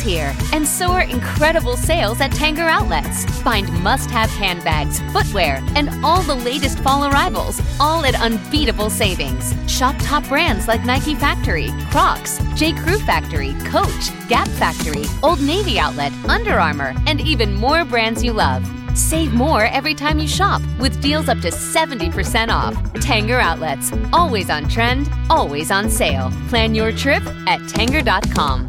here, and so are incredible sales at Tanger Outlets. Find must-have handbags, footwear, and all the latest fall arrivals, all at unbeatable savings. Shop top brands like Nike Factory, Crocs, J. Crew Factory, Coach, Gap Factory, Old Navy Outlet, Under Armour, and even more brands you love. Save more every time you shop with deals up to 70% off. Tanger Outlets. Always on trend, always on sale. Plan your trip at Tanger.com.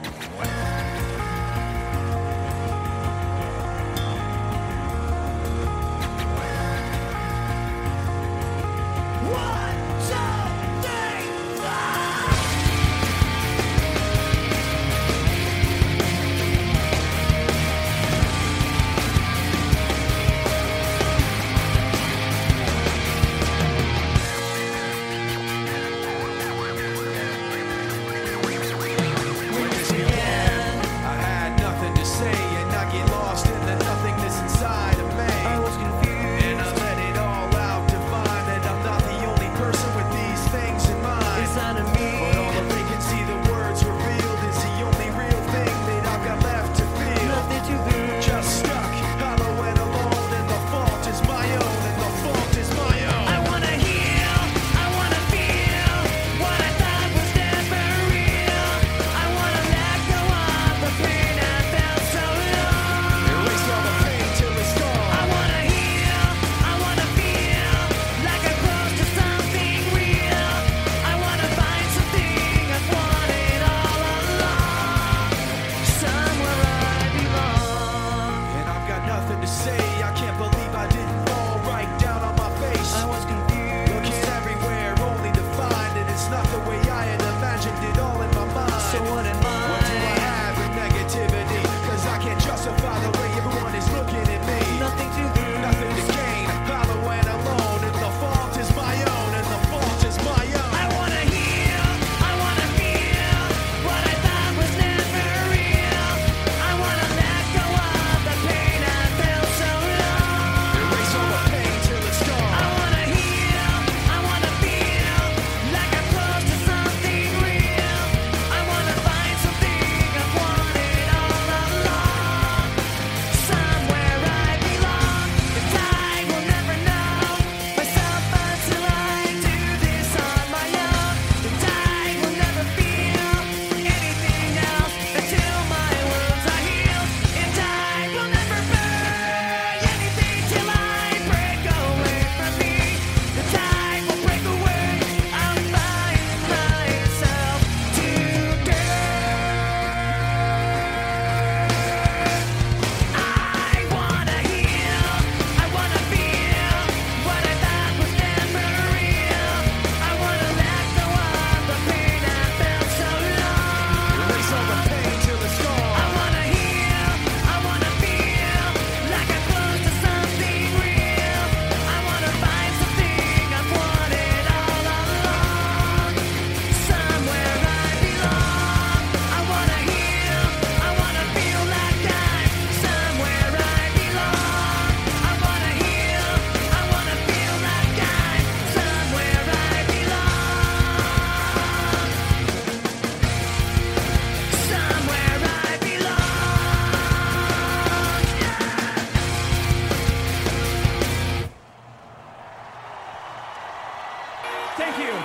Thank you.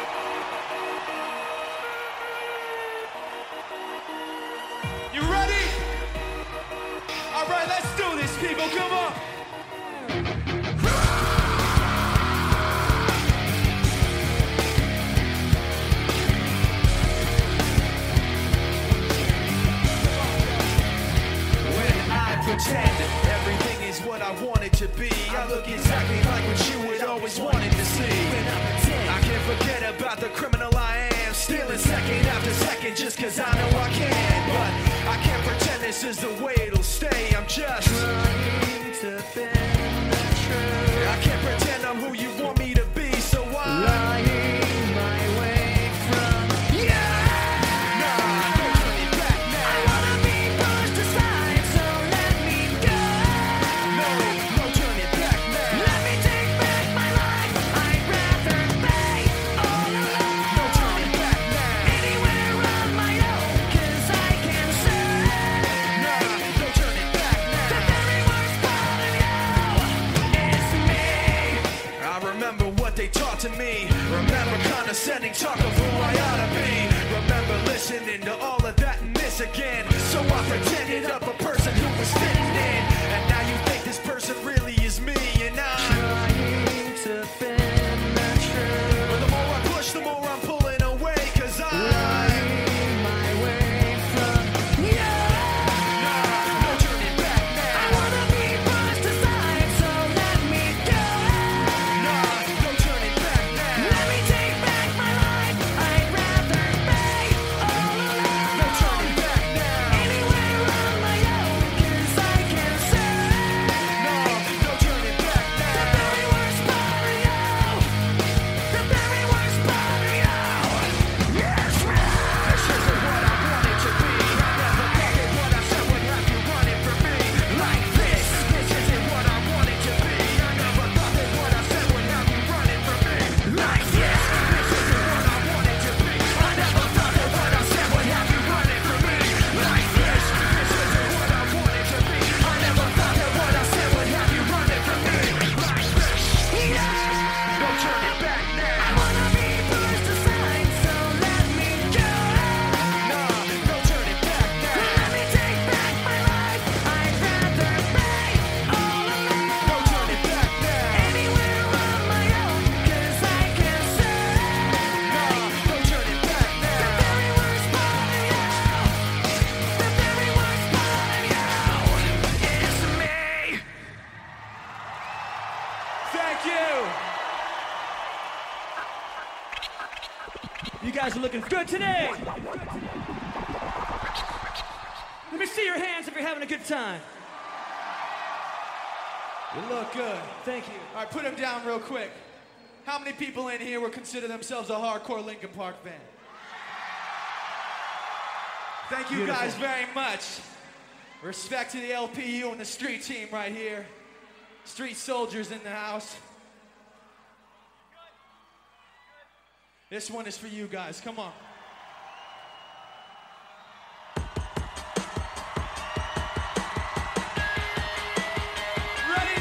You ready? All right, let's do this, people. Come on. When I pretend everything is what I want it to be, I look exactly like what you would always wanted to see. When I pretend, I can't forget about the criminal I am, stealing second after second just cause I know I can. But I can't pretend this is the way it'll stay. I'm just trying to bend the truth. I can't pretend I'm who you want me to be, so I'm lying my way from don't turn it back now. I wanna be pushed aside, so let me go. No, turn it back now. Let me take back my life. I'd rather be all alone. No, turn it back now. Anywhere on my own, cause I can say don't turn it back now. The very worst part of you is me. I remember what they taught to me. Remember condescending talk of who I ought to be. Remember listening to all of that and this again. So I pretended up a person who was fitting in. And now you think this person really is me. And I'm trying to bend the truth. But the more I push, the more I'm pulling away. Cause I'm lying my way from looking good today. Let me see your hands if you're having a good time. You look good. Thank you. All right, put them down real quick. How many people in here would consider themselves a hardcore Linkin Park fan? Thank you Beautiful. guys very much. Respect to the LPU and the street team right here. Street soldiers in the house. This one is for you guys. Come on. Ready?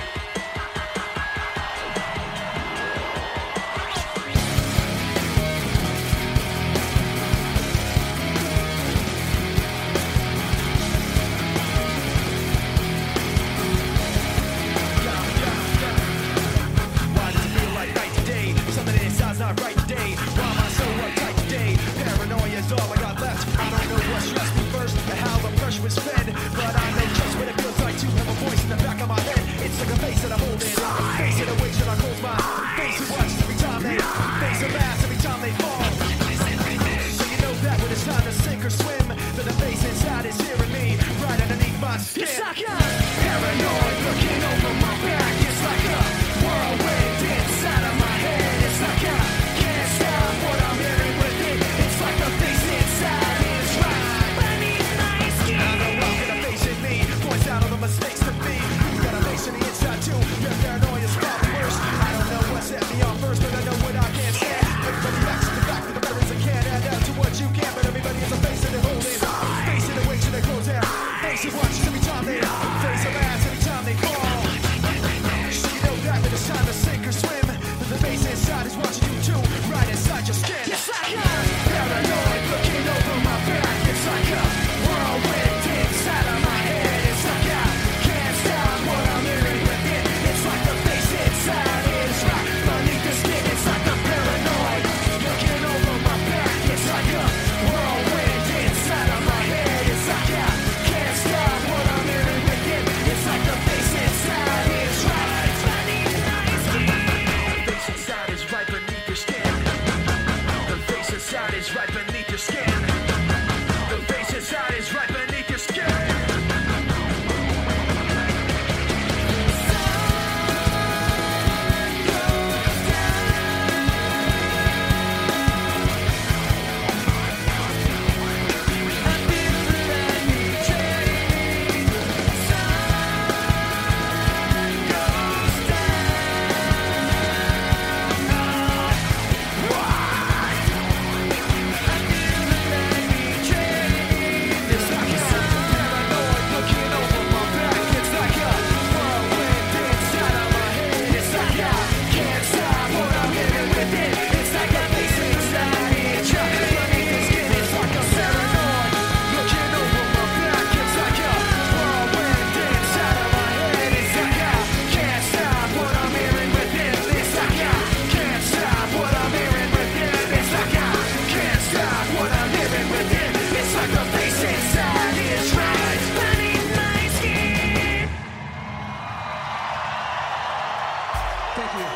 Why does it feel like right today? Something inside's not right today. Why am I so uptight today? Paranoia's all I got left. I don't know what stressed me first and how the pressure was fed, but I know just what it feels like to have a voice in the back of my head. It's like a face that I hold in, face that I wait till I close my face and watch every time they face a mass every time they fall. So you know that when it's time to sink or swim, that the face inside is hearing me right underneath my skin. It's like a paranoid looking over my back. It's like a whirlwind inside of my head. It's like I can't stop what I'm hearing with it. It's like the face inside is right beneath my skin. I know I'm gonna face it, me points out all the mistakes to me. You got a face in the inside too. Your paranoia's probably worse. I don't know what set me off first, but I know what I can't stand. Everybody acts in the back of the barrels and can't add up to what you can, but everybody has a face that they hold in. Face it away till they close down. Face it watches every time they face a mass every time they fall. So you know that when it's time to sink or swim, that the face inside is watching you too, right inside your skin. It's like a paranoid looking over my back. It's like a whirlwind inside of my head. It's like I can't stop what I'm hearing with it. It's like the face inside is right beneath the skin. It's like a paranoid looking over my back. It's like a whirlwind inside of my head. It's like I can't stop what I'm hearing with it. It's like the face inside is right beneath my skin. The face inside is right beneath your skin. The face inside is right beneath your skin. The face inside is right beneath your skin. Thank you.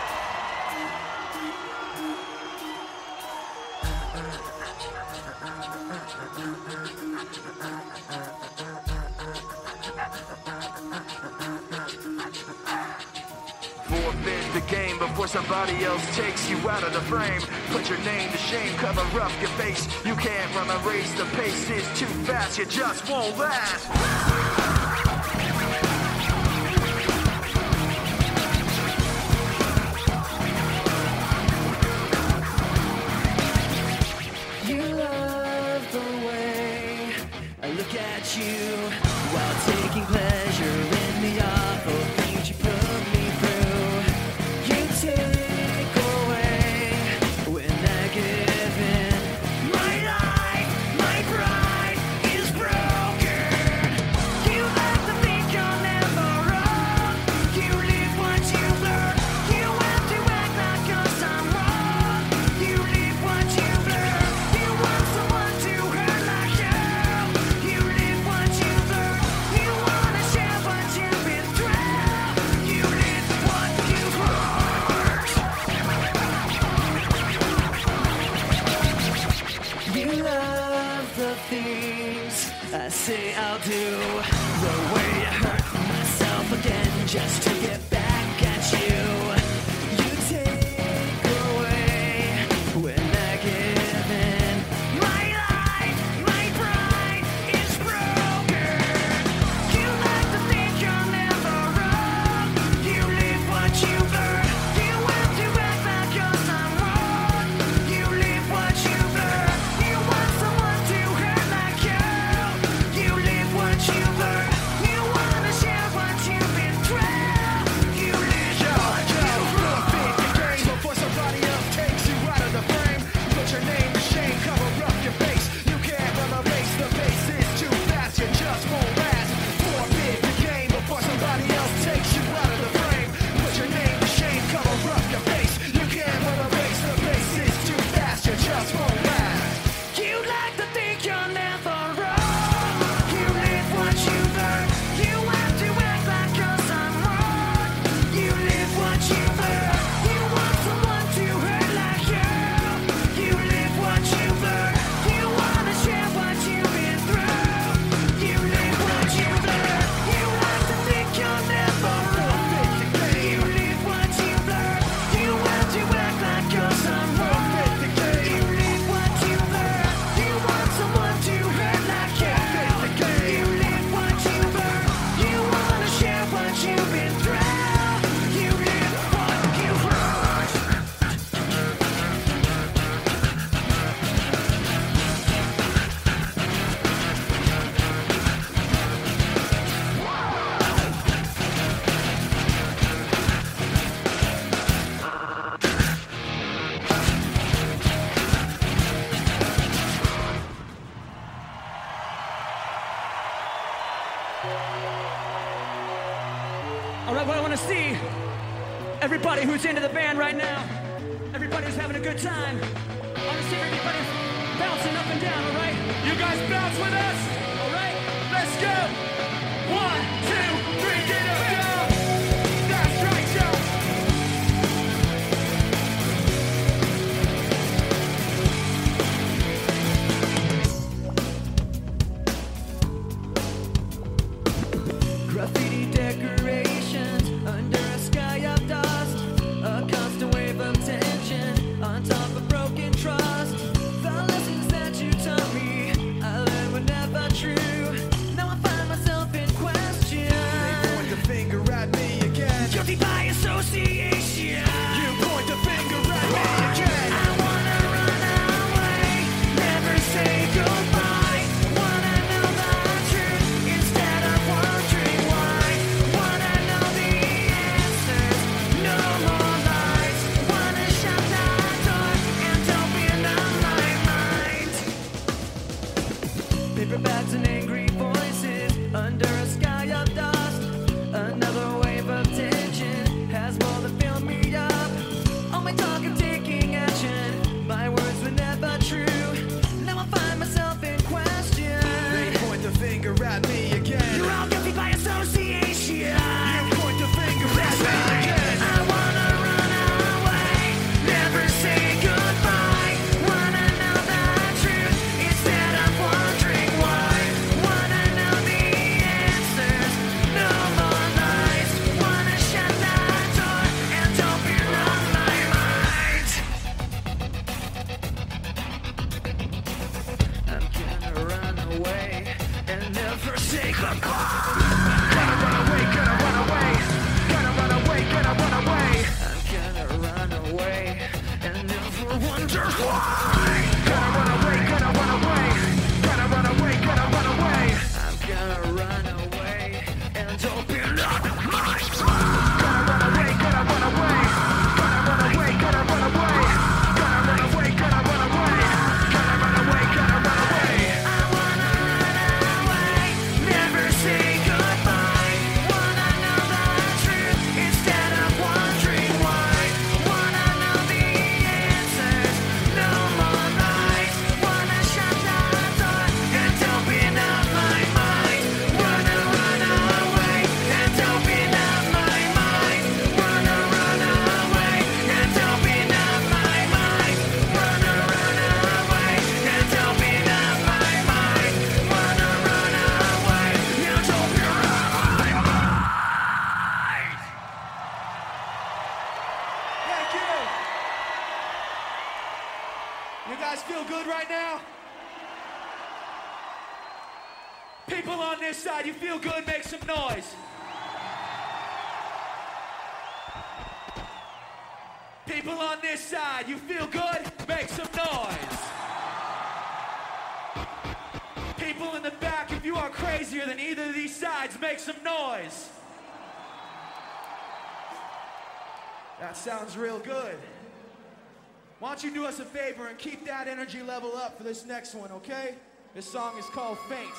Forfeit the game before somebody else takes you out of the frame. Put your name to shame, cover up your face. You can't run a race, the pace is too fast, you just won't last. You love the way I look at you while taking pleasure in the awful things you put me through. You take away when I give in. My life, my pride is broken. You like to think you're never wrong. You live what you learn. You have to act like 'cause I'm wrong. You live what you learn. You want someone to hurt like you. You live what you I say I'll do the way I hurt myself again just to get back at you. You take away when I give in. My life, my pride is broken. You like to think you're never wrong. You live what you learn. You have to act like you're someone. You live what you learn. You want someone to hurt like you. You live what you learn. You wanna share what you've been through. You live what you learn. Fit the game before somebody else takes you out of the frame. Put your name to shame, cover up your face. You can't run a race, the pace is too fast, you just won't last. Forfeit the game before somebody else takes you out of the frame. Put your name to shame, cover up your face. You can't run a race, the pace is too fast, you just won't last. You like to think you're never wrong. You live what you learn. You have to act like you're someone. You live what you learn. You want someone to hurt like you. You live what you learn. You wanna share what you've been through. You live what you learn. You like to think you're never wrong. You live what you learn. You have to act like you're someone. You live what you learn. You want someone to hurt like you. You live what you learn. You wanna share what you've been through. You live what you learn. All right, what I want to see, everybody who's into the band right now, everybody who's having a good time, I want to see everybody bouncing up and down, all right? You guys bounce with us? All right, let's go. 1, 2, 3, get up, go. That's right, Joe. Graffiti decorations under a sky of dust. A constant wave of tension on top of broken trust. The lessons that you taught me, I learned were never true. Now I find myself in question. Point the finger at me again. Guilty by association. You point the finger at me again. I wanna run away, never say goodbye. Wanna know the truth instead of wondering why. Wanna know the answers, no more lies. Wanna shut that door and open up my mind. Paper bags and angry voices under a sky of dust. Another wave of tension has more than filled me up. All my talk and taking action, my words were never true. Now I find myself in question. They point the finger at me again. You're all guilty by association. You point the finger at me again. I wanna run away, never say goodbye. Wanna know the truth instead of wondering why. Wanna know the answers, no more lies. Wanna shut that door and open up my mind. I'm gonna run away and never say goodbye. Gonna run away, gonna run away. Gonna run away, gonna run away. I'm gonna run away and never wonder why. Gonna run away, gonna run away. Gonna run away, gonna run away. I'm gonna run away and open up my Gonna run away, gonna run away. Gonna run away, gonna run away. Gonna run away, gonna run away. Gonna run away, gonna run away. I wanna run away, never say goodbye. Wanna know the truth instead of wondering why. Wanna know the answers, no more People on this side, you feel good, make some noise. People on this side, you feel good, make some noise. People in the back, if you are crazier than either of these sides, make some noise. That sounds real good. Why don't you do us a favor and keep that energy level up for this next one, okay? This song is called Faint.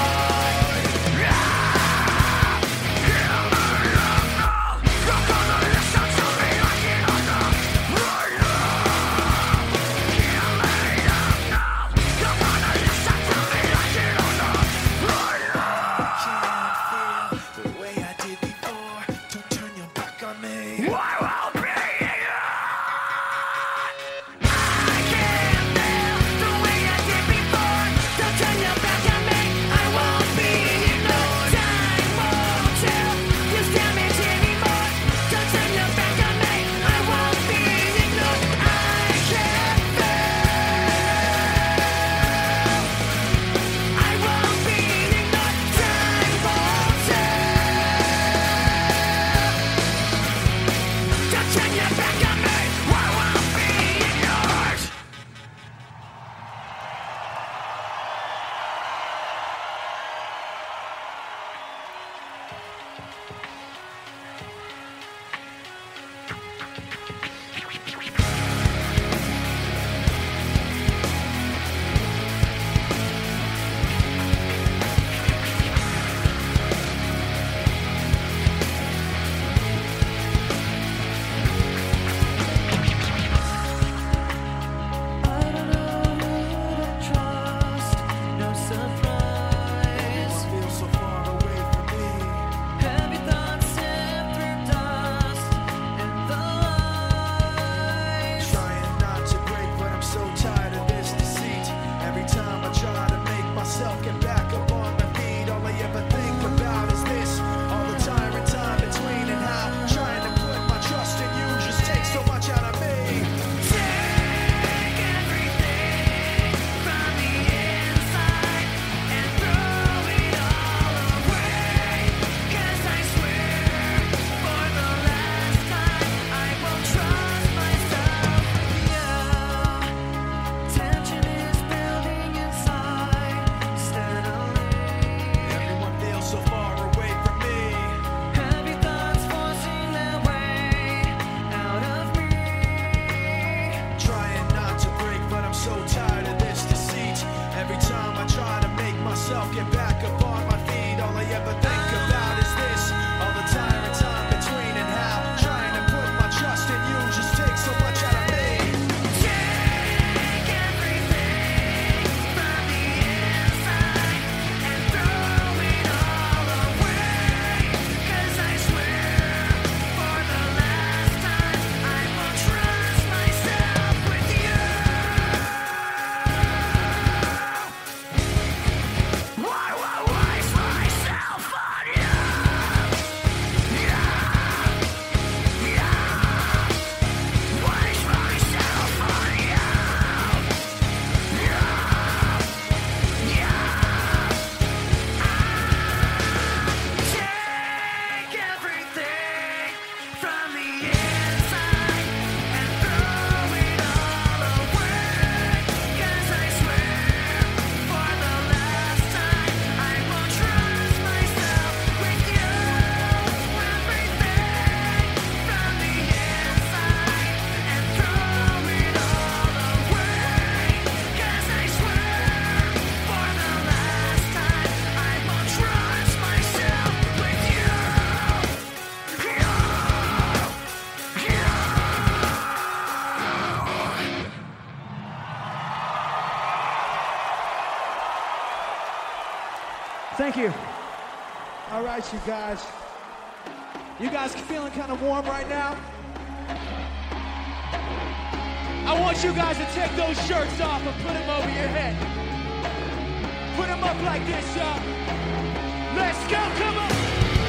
You're gonna Thank you. All right, you guys. You guys feeling kind of warm right now? I want you guys to take those shirts off and put them over your head. Put them up like this, y'all. Let's go, come on.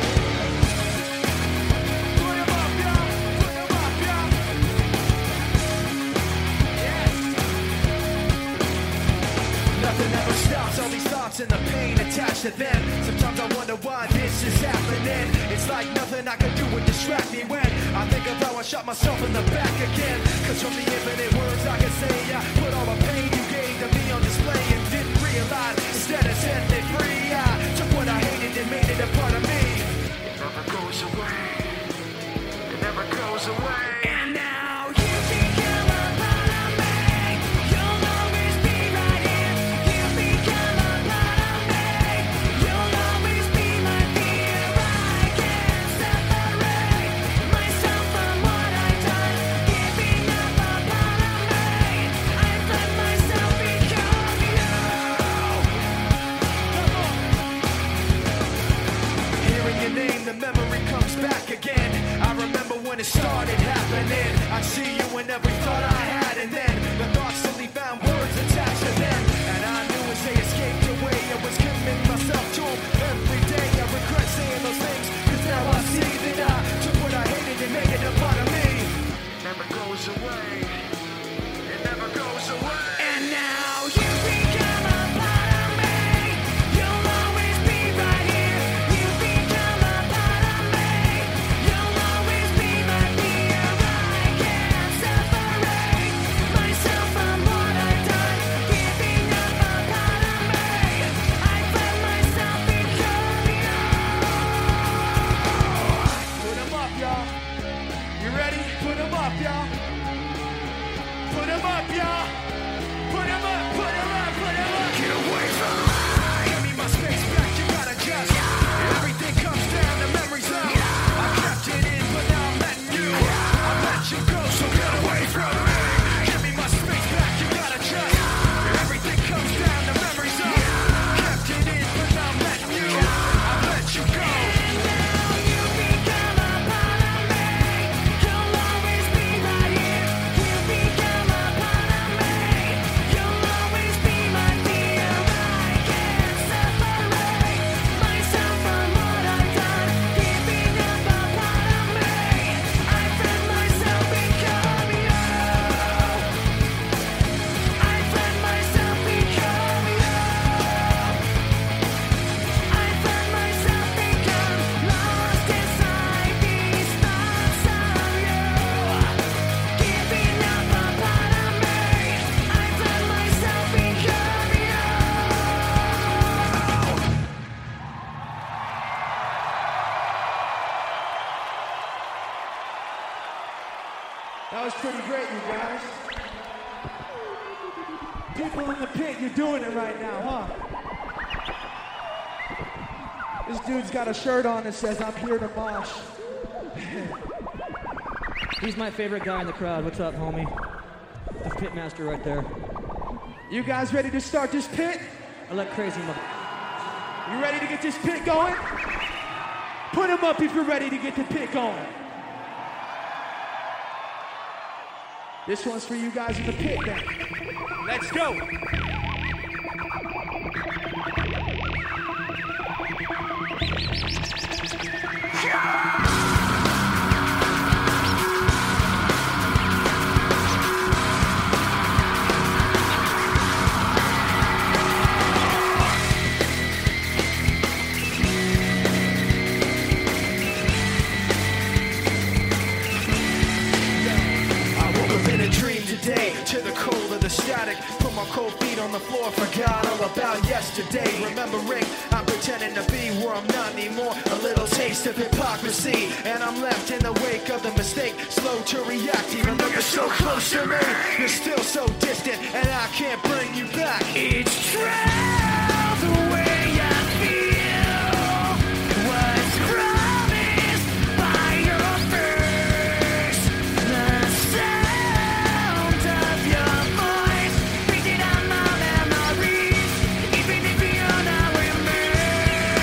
Put them up, y'all. Put them up, y'all. Yes. Nothing ever stops, all these thoughts and the pain attached to them. Sometimes I wonder why this is happening. It's like nothing I can do would distract me when I think of how I shot myself in the back again. Cause from the infinite words I can say, I put all the pain you gave to me on display and didn't realize instead of setting it free, I took what I hated and made it a part of me. It never goes away. It never goes away. And now you become a part of me. You'll always be right here. You become a part of me. You'll always be my fear. I can't separate myself from what I've done. Giving up a part of me. I've let myself become you. Come on. Hearing your name, the memory comes back again. I remember when it started happening. I see you in every thought I had, and then the thoughts suddenly found words attached to them. And I knew as they escaped away, I was committing myself to them every day. I regret saying those things, cause now I see that I took what I hated and made it a part of me. It never goes away. It never goes away. And now you become a part of me. You'll always be right here. You become a part of me. You'll always be my fear. I can't separate myself from what I've done. Giving up a part of me. I've let myself become you. Put 'em up, y'all. You ready? Put 'em up, y'all. Put 'em up, y'all. Put 'em up, put 'em up, put 'em up. Get away from me. Give me my space back, you gotta just. Everything comes down to memories of. I kept it in, but now I'm letting you. I let you go, so get away from me. Give me my space back, you gotta just. Everything comes down to memories of. Kept it in, but now I'm letting you. I let you go. You become a part of me. You'll always be right here. You become a part of me. You'll always be my fear. I can't separate myself from what I've done. Giving up a part of me. I've let myself become you. I've let myself become you. I've let myself become lost inside these thoughts of you. Giving up a part of me. I've let myself become you. That was pretty great, you guys. People in the pit, you're doing it right now, huh? This dude's got a shirt on that says, "I'm here to mosh." He's my favorite guy in the crowd. What's up, homie? The pitmaster right there. You guys ready to start this pit? I like crazy mother. You ready to get this pit going? Put them up if you're ready to get the pit going. This one's for you guys in the pit then. Let's go. To the cold of the static, put my cold feet on the floor, forgot all about yesterday. Remembering, I'm pretending to be where I'm not anymore. A little taste of hypocrisy, and I'm left in the wake of the mistake. Slow to react, even though you're so close to me. You're still so distant, and I can't bring you back. It's true, the way I feel was promised by your face. The sound of your voice beating on my memories, even if you're not with me.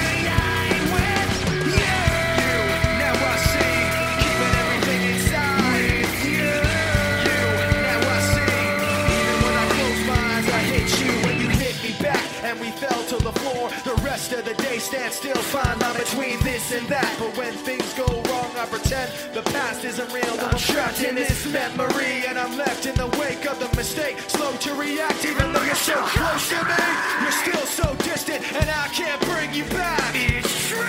still find I'm between this and that. But when things go wrong, I pretend the past isn't real. I'm trapped in this memory, and I'm left in the wake of the mistake. Slow to react, even though you're so close to me. You're still so distant, and I can't bring you back. It's true.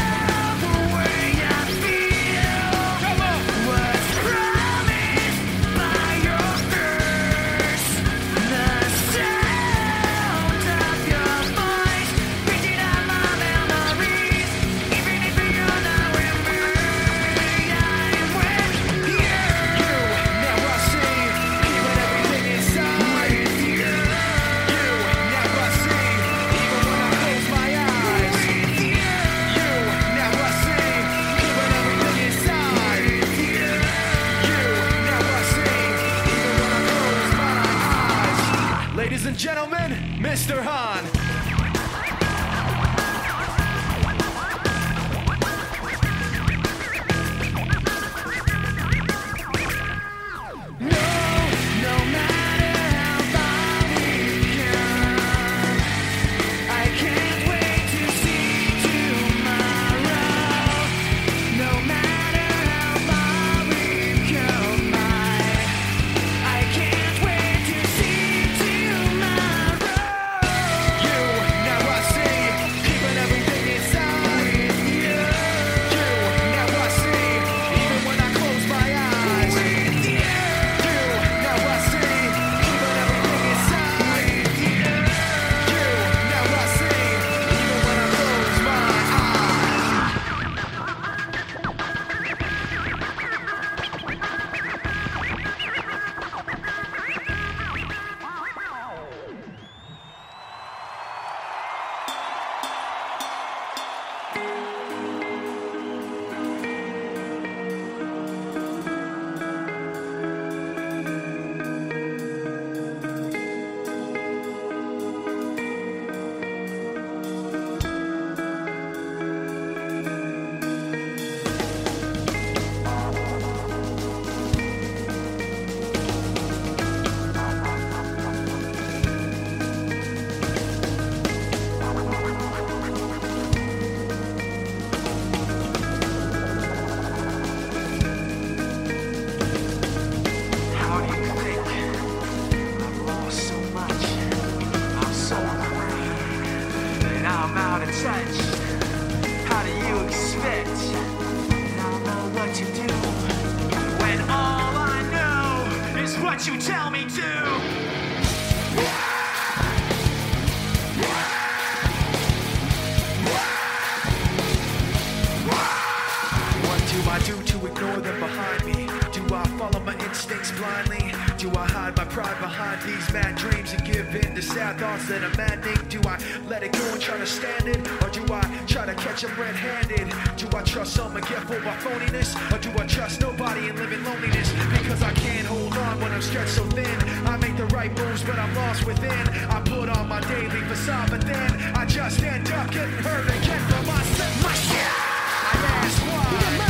Ladies and gentlemen, Mr. Han. You tell me to. What do I do to ignore them behind me? Do I follow my instincts blindly? Do I hide my pride behind these mad dreams and give in to sad thoughts that are maddening? Do I let it go and try to stand it? Or do I try to catch them red-handed? Do I trust someone get fooled by phoniness? Or do I trust nobody and live in loneliness? Because I can't hold on when I'm stretched so thin. I make the right moves but I'm lost within. I put on my daily facade but then I just end up getting hurt again for myself. My shit! I ask why.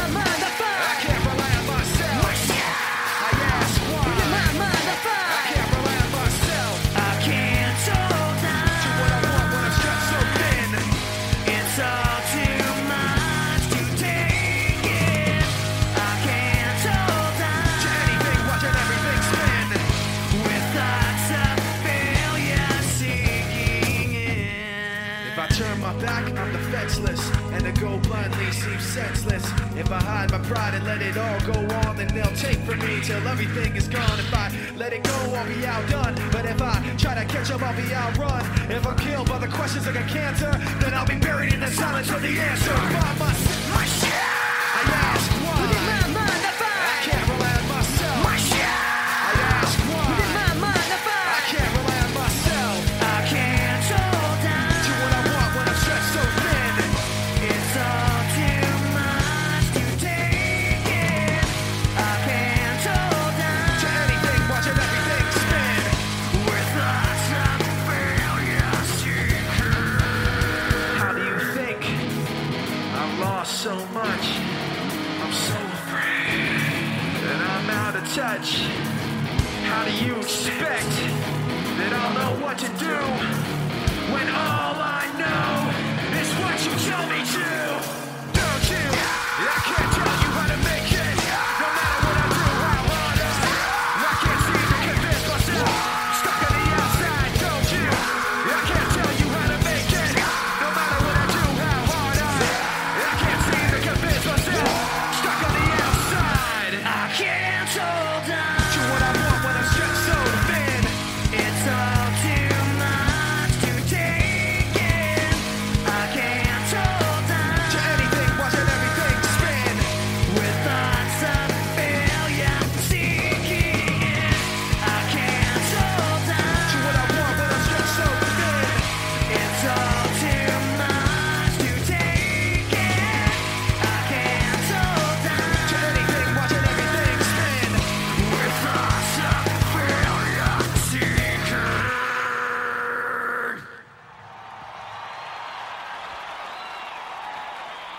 I can't rely on myself. My shit! I ask why. I can't rely on myself. I can't hold on to what I want when I'm stretched so thin. It's all too much to take in. I can't hold on to anything, watching everything spin. With thoughts of failure sinking in. If I turn my back, I'm defenseless, and to go blindly seems senseless. If I hide my pride and let it all go on, then they'll take from me till everything is gone. If I let it go, I'll be outdone. But if I try to catch up, I'll be outrun. If I'm killed by the questions like a cancer, then I'll be buried in the silence of the answer. By my shit, I ask why. I can't rely on myself. My shit, I ask why. I can't rely on myself. I can't hold on to what I want when I'm stretched so thin. It's all too much to take in. I can't hold on to anything, watching everything spin. With thoughts of failure seeking. How do you think I've lost so much? I'm so afraid that I'm out of touch. How do you expect that I'll know what to do when all I know is what you tell me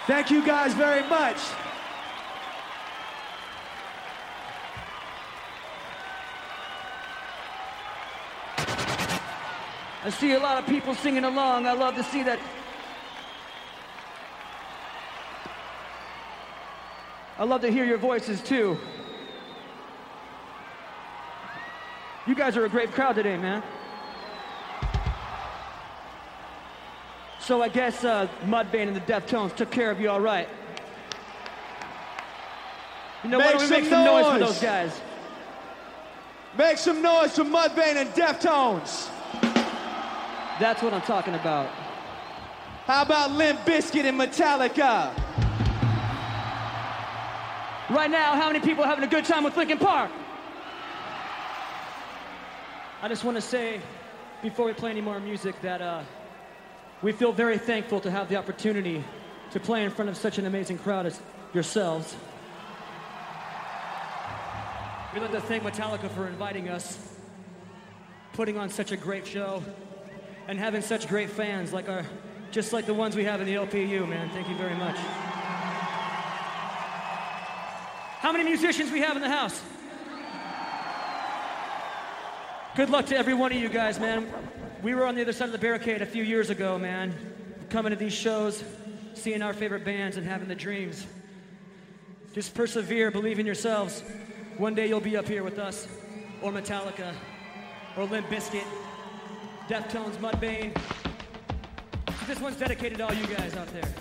Thank you guys very much. I see a lot of people singing along. I love to see that. I love to hear your voices too. You guys are a great crowd today, man. So I guess Mudvayne and the Deftones took care of you all right. You know, why don't we make some noise for those guys? Make some noise for Mudvayne and Deftones. That's what I'm talking about. How about Limp Bizkit and Metallica? Right now, how many people are having a good time with Linkin Park? I just want to say, before we play any more music, that we feel very thankful to have the opportunity to play in front of such an amazing crowd as yourselves. We'd like to thank Metallica for inviting us, putting on such a great show, and having such great fans just like the ones we have in the LPU, man. Thank you very much. How many musicians we have in the house? Good luck to every one of you guys, man. We were on the other side of the barricade a few years ago, man. Coming to these shows, seeing our favorite bands and having the dreams. Just persevere, believe in yourselves. One day you'll be up here with us, or Metallica, or Limp Bizkit, Deftones, Mudvayne. This one's dedicated to all you guys out there.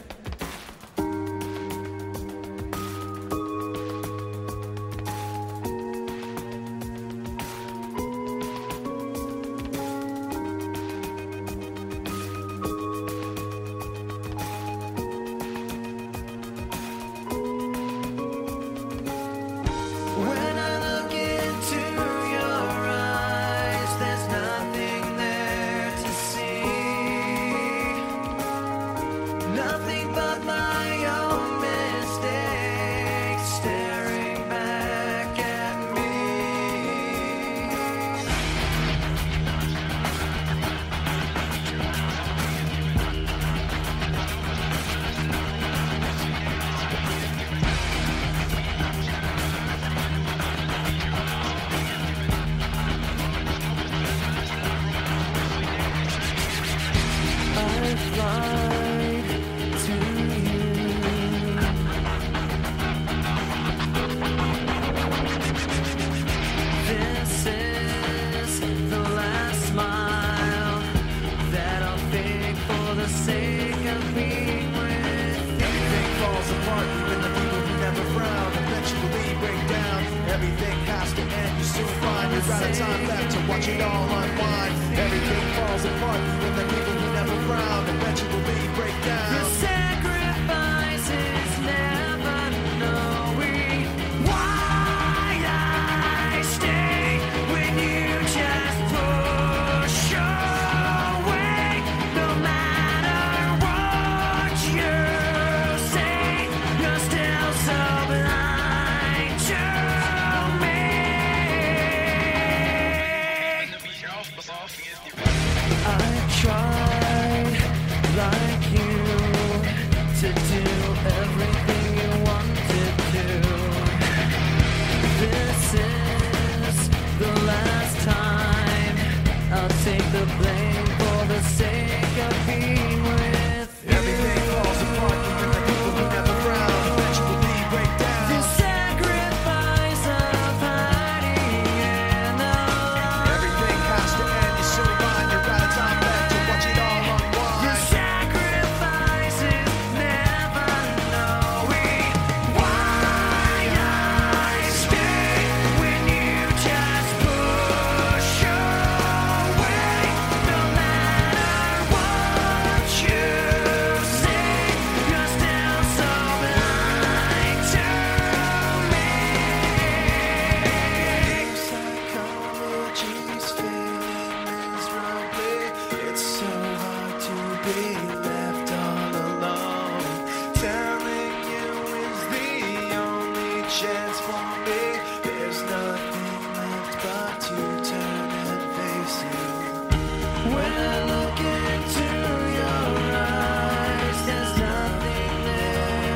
When I look into your eyes, there's nothing there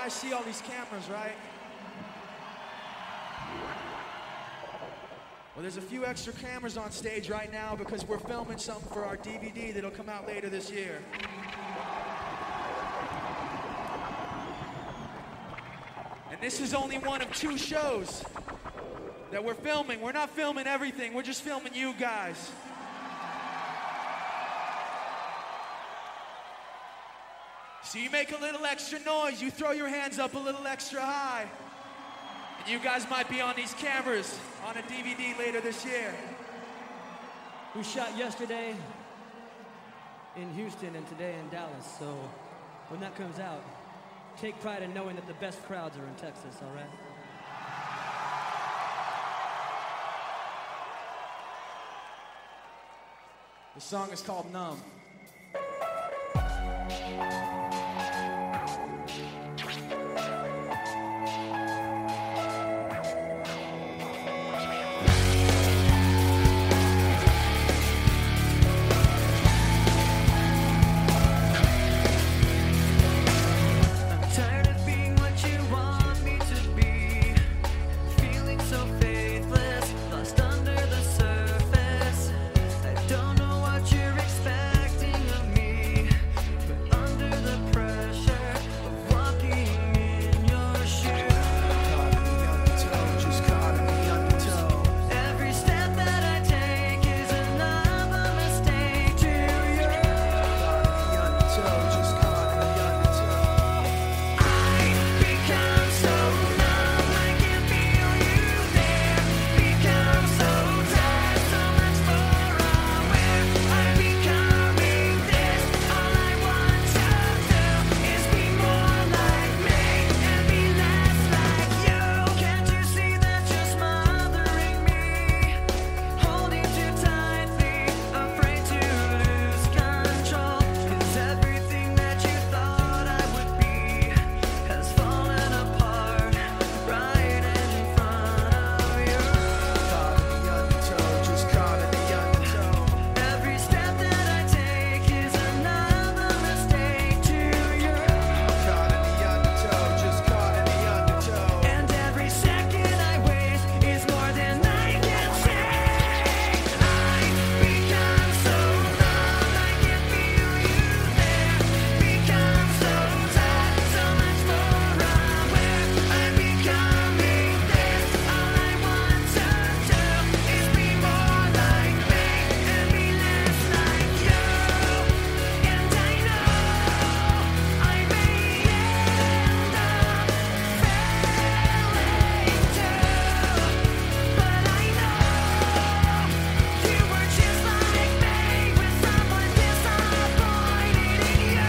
guys see all these cameras, right? Well, there's a few extra cameras on stage right now because we're filming something for our DVD that'll come out later this year. And this is only one of 2 shows that we're filming. We're not filming everything, we're just filming you guys. So you make a little extra noise, you throw your hands up a little extra high, and you guys might be on these cameras on a DVD later this year. We shot yesterday in Houston and today in Dallas, so when that comes out, take pride in knowing that the best crowds are in Texas, all right? The song is called Numb. Tired of being what you want me to be, feeling so faithless, lost under the surface. I don't know what you're expecting of me, but under the pressure of walking in your shoes. Every step that I take is another mistake to you. I become so numb, I can't feel you there. Become so tired, so much more aware. I'm becoming this. All I want to do is be more like me and be less like you. Can't you see that you're smothering me? Holding too tightly, afraid to lose control. 'Cause everything that you thought I would be has fallen apart right in front of you. Every step that I take is another mistake to you. And every second I waste is more than I can take. I become so numb, I can't feel you there. Become so tired, so much more aware. I'm becoming this. All I want to do is be more like me and be less like you. And I know I may end up failing too, but I know you were just like me with someone disappointed in you.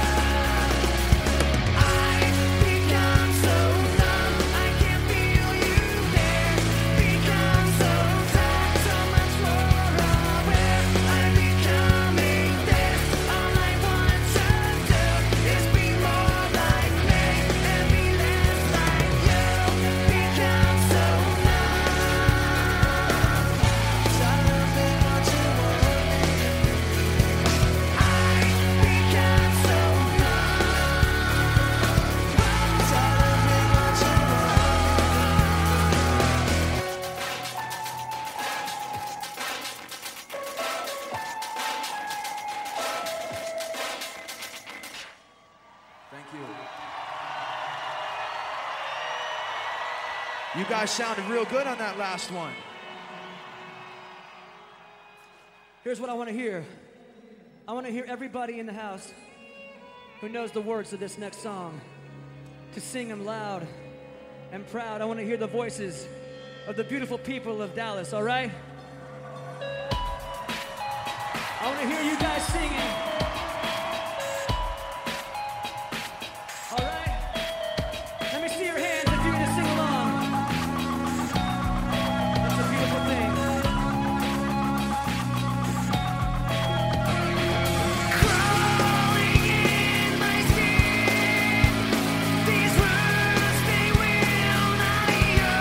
I become so numb, I can't feel you there. Become so tired, so much more aware. I'm becoming this. All I want to do is be more like me and be less like you. Become so numb. Tired of being what you want me to be. I become so numb. Tired of being what you want me Thank you. You guys sounded real good on that last one. Here's what I want to hear. I want to hear everybody in the house who knows the words to this next song to sing them loud and proud. I want to hear the voices of the beautiful people of Dallas, all right? I want to hear you guys singing. All right? Let me see your hands if you're going to sing along. That's a beautiful thing. Crawling in my skin, these words they will not hear.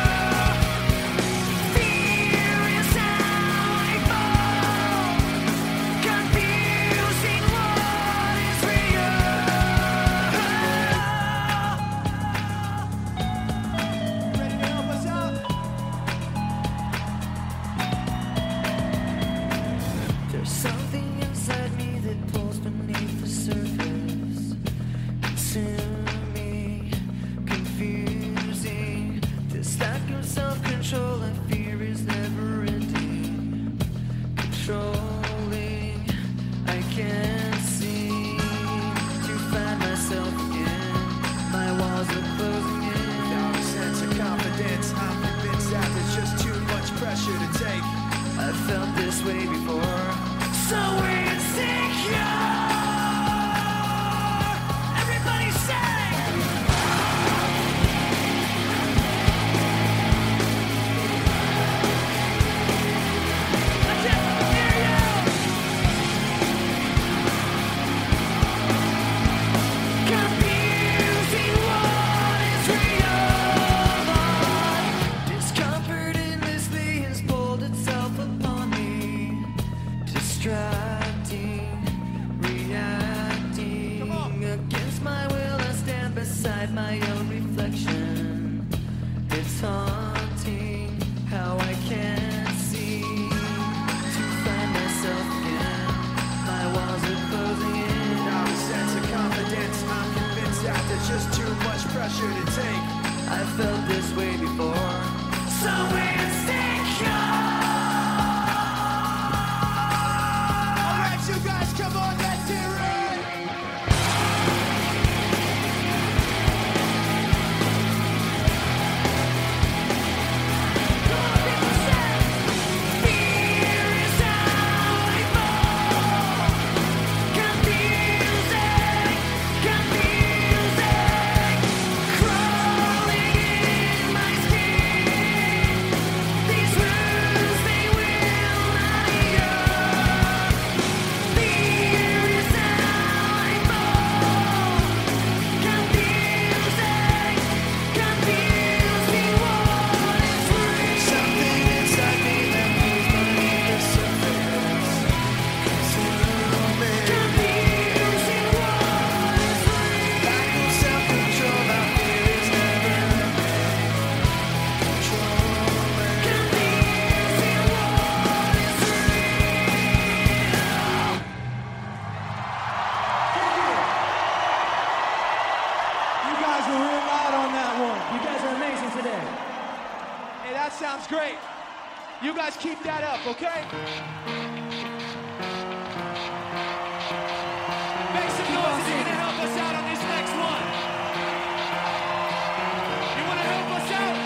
Fear is how I fall, confusing to take. I felt this way before. So insecure. Everybody say. I can't hear you. Confusing what is real. Discomfort endlessly has pulled itself upon me. Distracting, reacting against my will. I stand beside my own reflection. It's haunting how I can't seem to find myself again. My walls are closing in. Now a sense of confidence, I'm convinced that there's just too much pressure to take. I felt this way before. So insecure. Alright, you guys, come on, let's hear it! Fear is how I fall. Confusing, crawling in my skin. These wounds, they will not heal. Fear is how I fall. Confusing what is real. Something inside me that moves beneath the surface. Consume me. Confusing what is real. Lack of self-control, I fear is never controlling. Confusing what is real. You guys were real loud on that one. You guys are amazing today. Hey, that sounds great. You guys keep that up, okay? Make some noise if you're gonna help us out on this next one. You wanna help us out?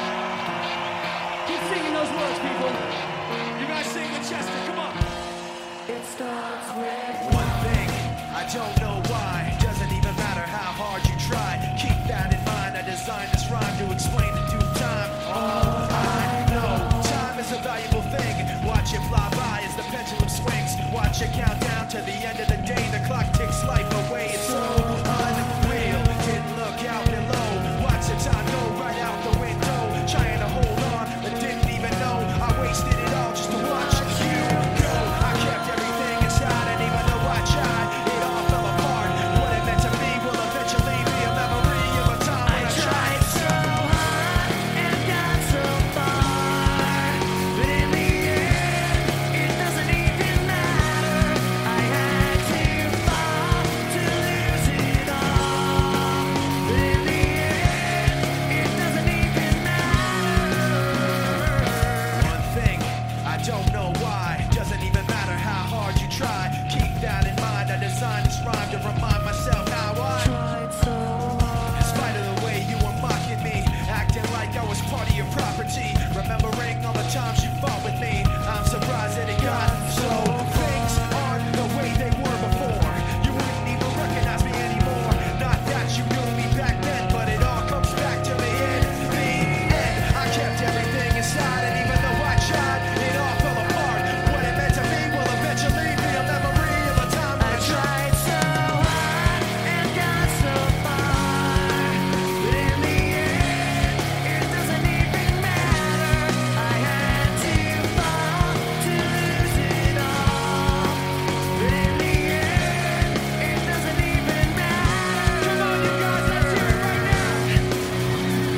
Keep singing those words, people. You guys sing with Chester, come on. It starts with One thing, I don't know why. Doesn't even matter how hard you try. Keep that in mind. I designed this rhyme to explain in due time. All I know, time is a valuable thing. Watch it fly by as the pendulum swings. Watch it count down to the end of the day. The clock ticks life away. It's so unreal. Didn't look out below. Watch the time go right out the window. Trying to hold on, but didn't even know I wasted it all just to watch you go. I kept everything inside, and even though I tried, it all fell apart. What it meant to me will eventually be a memory of a time when I tried. so hard and got so far, but in the end, it doesn't even matter. I had to fall to lose it all, but in the end, it doesn't even matter. One thing, I don't know why. Doesn't even matter how hard you try. Keep that in mind. I designed this rhyme to remind myself how I Tried so hard. in spite of the way you were mocking me, acting like I was part of your property, remembering all the times you fought with me. I'm surprised that it got so. Things aren't the way they were before. You wouldn't even recognize me anymore. Not that you knew me back then, but it all comes back to me in the end. I kept everything inside, and even though I tried, it all fell apart. What it meant to me will eventually be a memory of a time when I tried. Tried so hard and got so far, but in the end, it doesn't even matter. I had to fall to lose it all, but in the end, it doesn't even matter. Come on, you guys, let's hear it right now.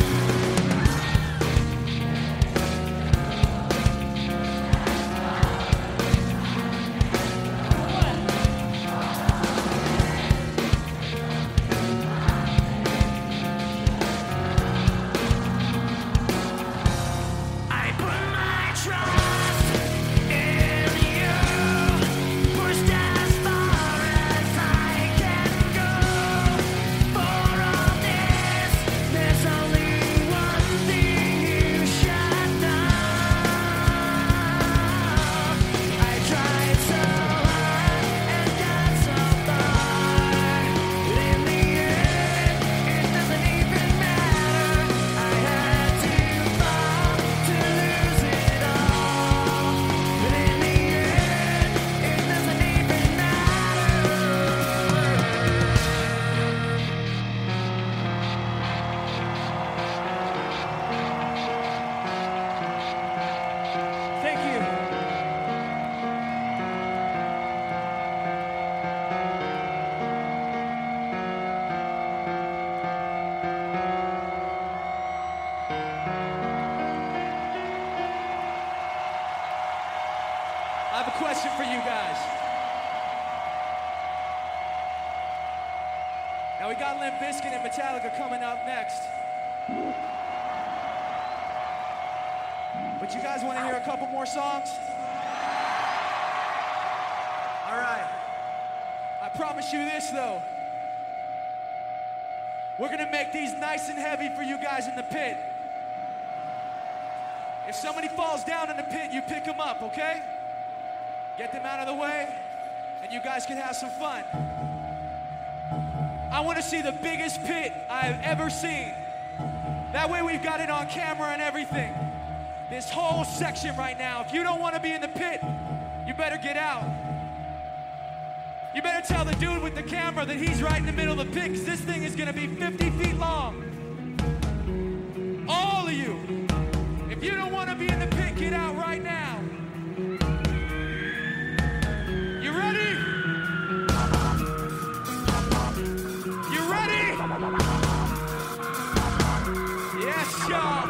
I put my trust in you, pushed as far as I can go. For all this, there's only one thing you should know. a question for you guys. Now we got Limp Bizkit and Metallica coming up next. But you guys want to hear a couple more songs? All right. I promise you this though. We're gonna make these nice and heavy for you guys in the pit. If somebody falls down in the pit, you pick them up, okay? Get them out of the way, and you guys can have some fun. I want to see the biggest pit I've ever seen. That way we've got it on camera and everything. This whole section right now, if you don't want to be in the pit, you better get out. You better tell the dude with the camera that he's right in the middle of the pit, because this thing is going to be 50 feet long. All of you, if you don't want to be in the pit, get out right now. You ready? You ready? Yes, y'all.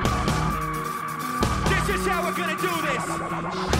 This is how we're gonna do this.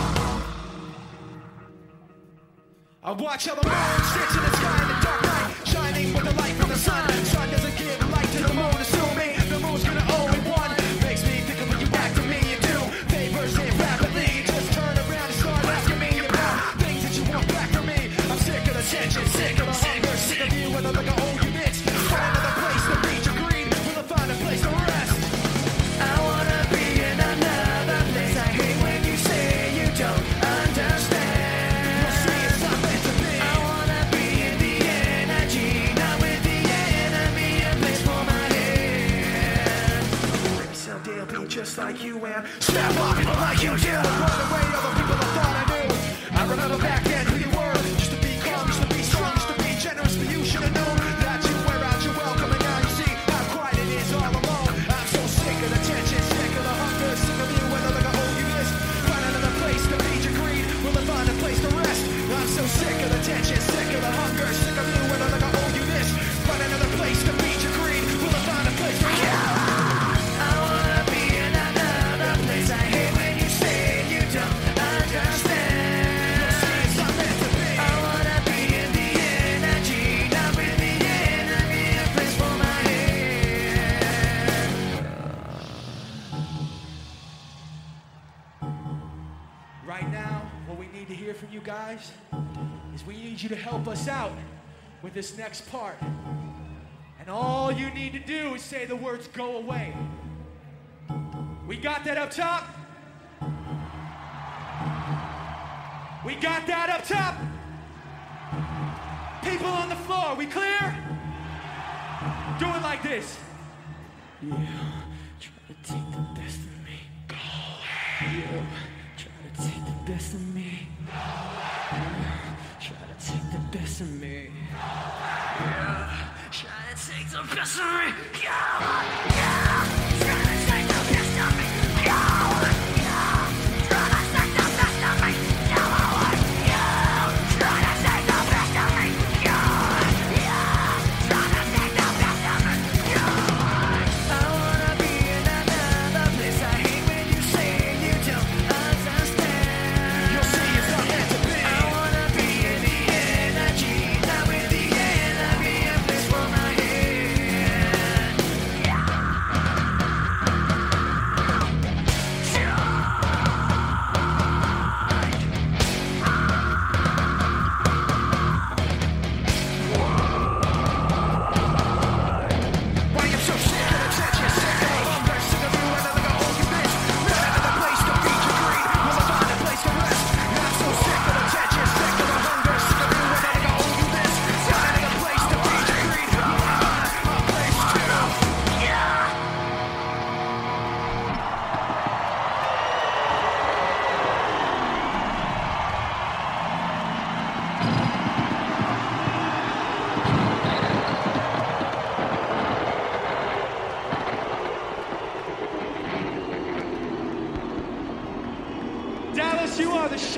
I watch how the moon sits in the sky in the dark night, shining with the light from the sun. The sun doesn't give light to the moon, assuming the moon's gonna owe it one. Makes me think of when you act to me, you do favors it rapidly. Just turn around and start asking me about things that you want back from me. I'm sick of the tension, sick of the hunger, sick of you and the look I owe you bitch. Find another place to reach your greed, will I find a place to rest? I wanna be in another place. I hate when you say you don't understand. You'll see it's not meant to be. I wanna be in the energy, not with the enemy. A place for my head. Maybe someday I'll be just like you and snap on people like you do. Run away all the people I thought I knew. I remember back then who you were. Just to be calm, just to be strong, just to be generous. But you should have known that you wear out your welcome. And now you see how quiet it is all alone. I'm so sick of the tension, sick of the hunger, sick of you and the look I owe you this. Find another place to feed your greed, will I find a place to rest? I'm so sick of the tension, sick of the hunger, sick of you and the look I owe you this. Find another place to feed your greed, will I find a place to rest? I wanna be in another place. I hate when you say you don't understand. You'll see it's not meant to be. I wanna be in the energy, not with the enemy. A place for my head. Right now, what we need to hear from you guys is we need you to help us out with this next part. And all you need to do is say the words "go away." We got that up top? We got that up top? People on the floor, we clear? Do it like this. Yeah, try to take the best of me. Go away. Yeah, try to take the best of me. Yeah, try to take the best of me. Yeah, try to take the best of me. Yeah, yeah, try to take the best of me. Yeah, yeah, try to take the best of me. Yeah, try to take the best of me. Yeah, yeah, try to take the best of me. Yeah. I wanna be in another place. I hate when you say you don't understand. You'll see it's not meant to be. I wanna be in the energy, not with the enemy. A place for my head. Why you so sick of the tension, sick of the hunger, sick of you and the look I owe you this. Find another place to feed your greed, will I find a place to rest? I'm so sick of the tension, sick of the hunger, sick of you and the look I owe you this. Find another place to feed your greed, will I find a place to Dallas, you are the sh.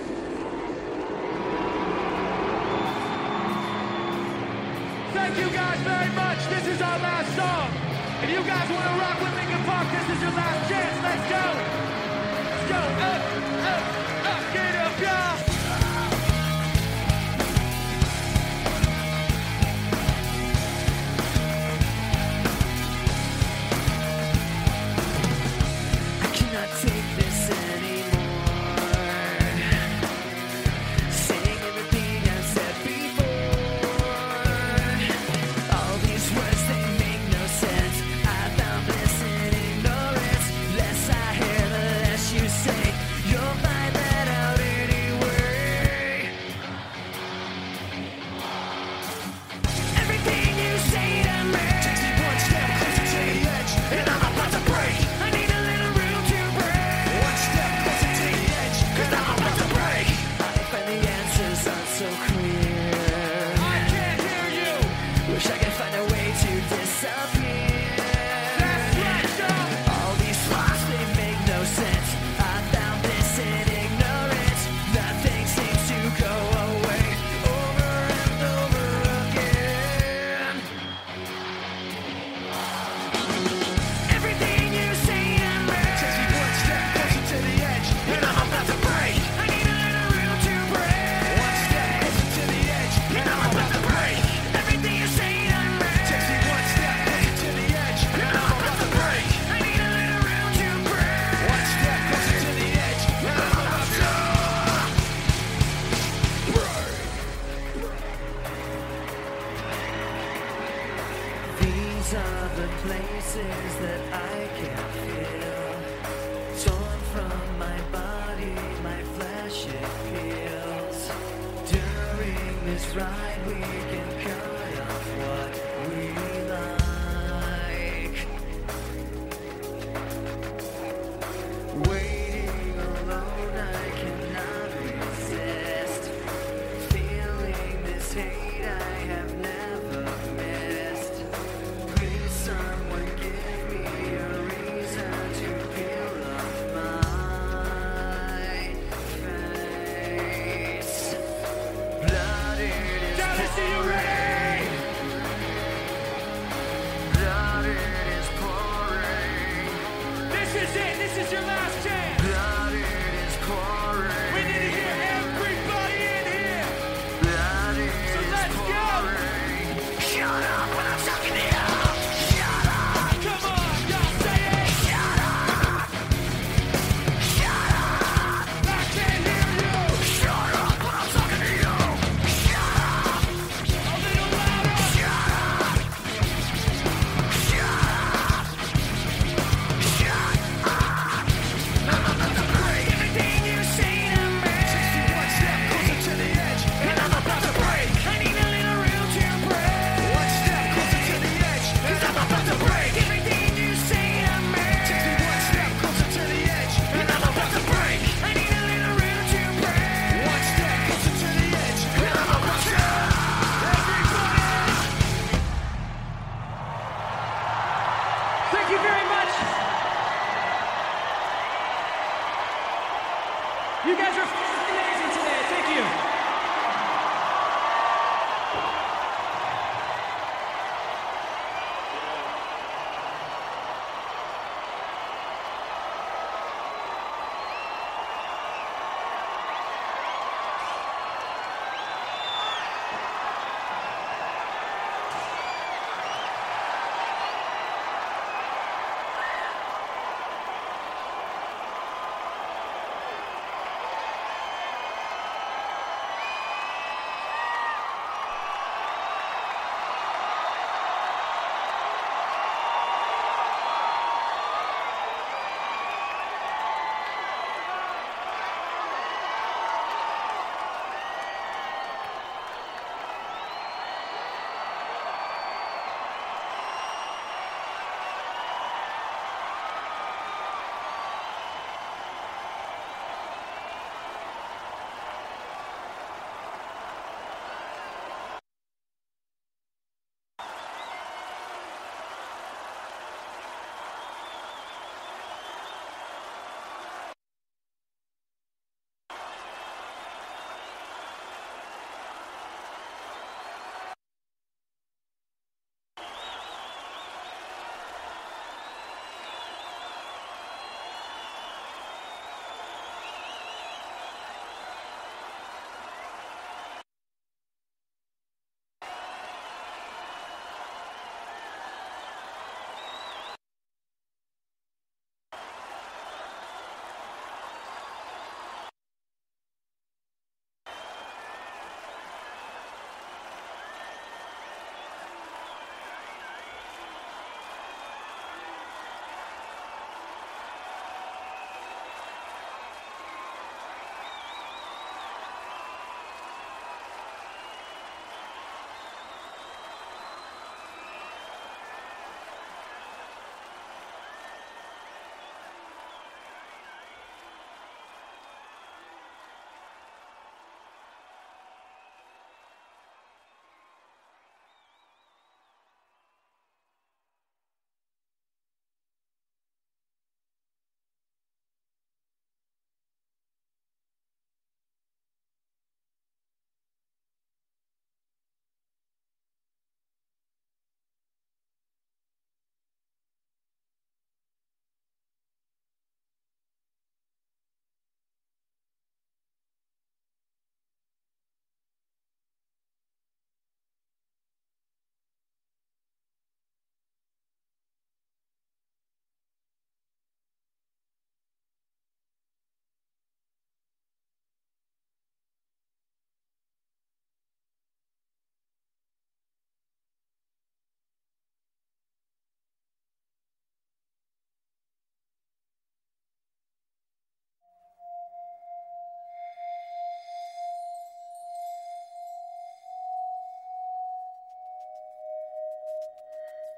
Thank you guys very much. This is our last song. If you guys want to rock with Linkin Park, this is your last chance. Let's go. Let's go. Up, up, up, get up, y'all. pieces that I can't feel, torn from my body, my flesh it peels. During this ride we can cut off what we like. Waiting alone I cannot resist, feeling this hate I have never missed. Please someone give me a reason to peel off my face. Blooded is Dallas, are you ready? blooded is pouring. This is it. This is your last chance. Blooded is pouring. We need to hear everybody in here. Blooded So is let's go. pouring. Shut up when I'm talking to you. Come on, y'all say it. Shut up. Shut up. I can't hear you. Shut up when I'm talking to you. Shut up. A little louder. Shut up. Shut up. Shut up. I'm about to break everything you say to me. 61 step closer to the edge, and I'm about to break. I need a little room to break. 1 step closer to the edge, 'cause I'm about to break everything you say to me. 61 step closer to the edge, and I'm about to break. I need a little room to break. 1 step closer to the edge, and I'm about to. Thank you very much. You guys are amazing today. Thank you.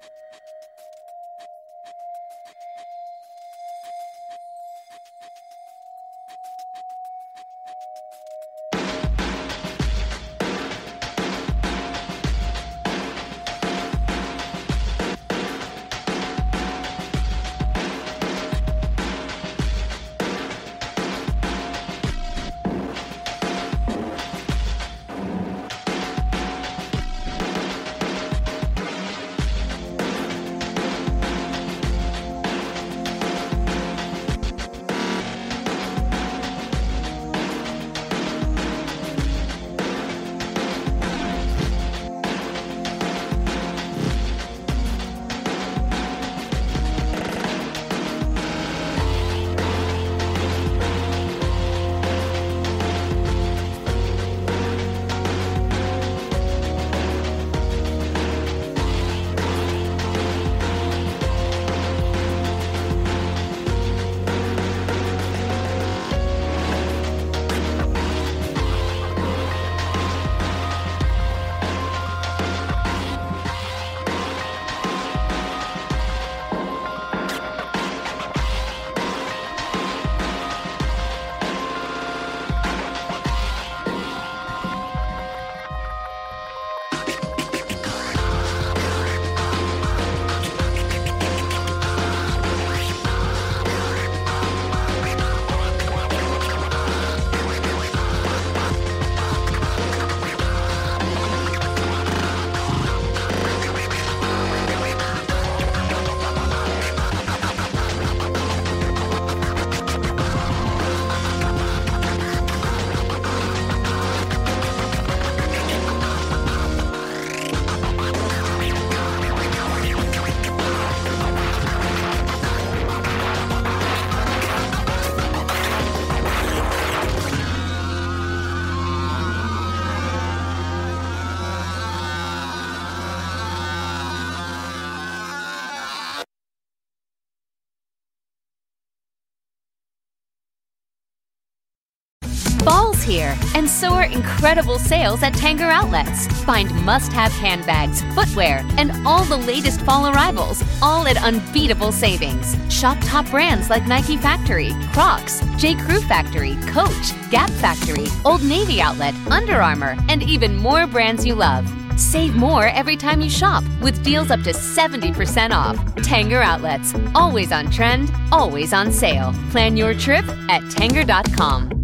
Fall's here, and so are incredible sales at Tanger Outlets. Find must-have handbags, footwear, and all the latest fall arrivals, all at unbeatable savings. Shop top brands like Nike Factory, Crocs, J. Crew Factory, Coach, Gap Factory, Old Navy Outlet, Under Armour, and even more brands you love. Save more every time you shop with deals up to 70% off. Tanger Outlets, always on trend, always on sale. Plan your trip at Tanger.com.